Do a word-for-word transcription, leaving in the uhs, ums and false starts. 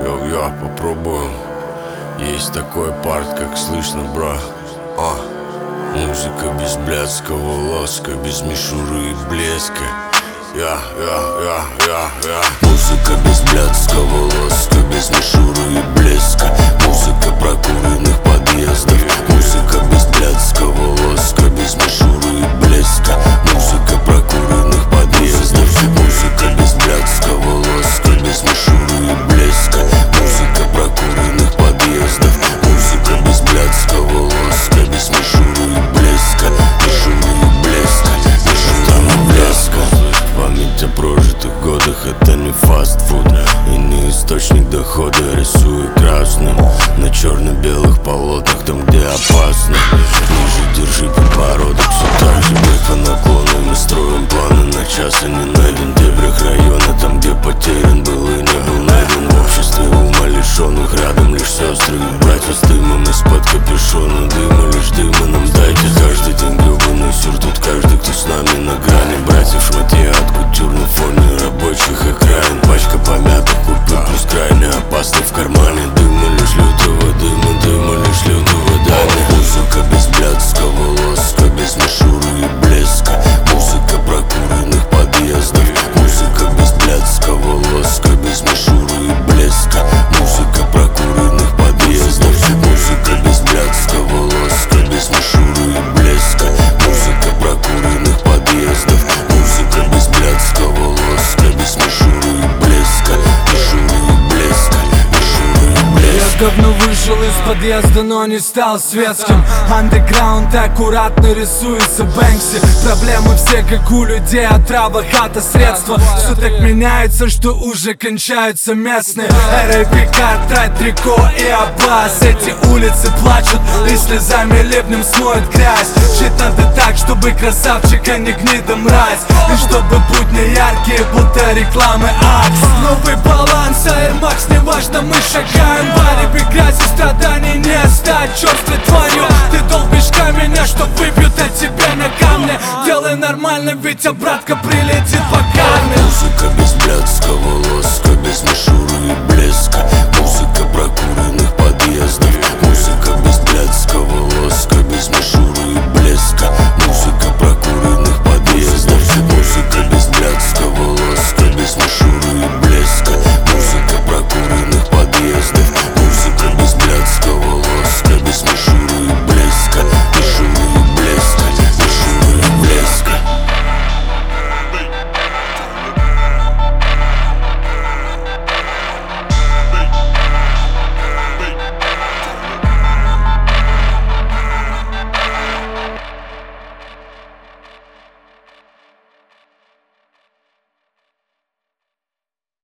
Йо-йо, попробуем. Есть такой парт, как слышно, бра. А, музыка без блядского лоска, без мишуры и блеска. Я, я, я, я, я. Музыка без блядского лоска, без мишуры и блеска. Музыка прокуренных подъездов. Музыка без блядского лоска, без мишуры и блеска. Музыка прокуренных подъездов. Музыка без блядского лоска, без мишуры и блеска. Музыка прокуренных подъездов. Музыка без блядского лоска, без мишуры и блеска. Мишуры и блеска, мишуры и блеска. Память о прожитых годах — это не фастфуд и не источник дохода. Рисую красным на черно-белых полотнах, там где опасно. Ниже держи подбородок, все так же бег по наклону. Мы строим планы на час, и не найден в дебрях района, там где потерян был и не был найден. В обществе ума лишенных рядом лишь сестры и братья с дымом из-под капюшона. Дыма лишь дыма нам дайте. Каждый день гребаный сюр, тут каждый, кто с нами на грани. Братьев шматья от кутюр на фоне рабочих окраин. Пачка помятых купюр плюс крайне опасный в кармане. Дыма лишь лютого дыма, дыма лишь лютого дыма. Музыка без блядского лоска, без мишуры и блеска. Музыка прокуренных подъездов. Музыка без блядского лоска, без мишуры и блеска. Музыка прокуренных подъездов. Музыка без блядского лоска, без мишуры и блеска. Музыка прокуренных подъездов. Музыка без блядского лоска, без мишуры и блеска. Мишуры и блеска, мишуры и блеска. Я давно вышел из подъезда, но не стал светским. Андеграунд аккуратно рисуется Бэнкси. Проблемы все как у людей, отрава, хата, средства. Все так меняется, что уже кончаются местные. Эр эй пи, Картрайт, Трико и Аббас. Эти улицы плачут и слезами ливнем смоет грязь. Жить надо так, чтобы красавчика не гнида мразь. И чтобы путь не яркий, будто рекламы Акс. Новый баланс, Air Max, неважно, мы шагаем. Барри, грязи, страданий не стать черствой тварью. Ты долбишь камень, а что выпьют от тебя на камне. Делай нормально, ведь обратка прилетит по карме. Музыка без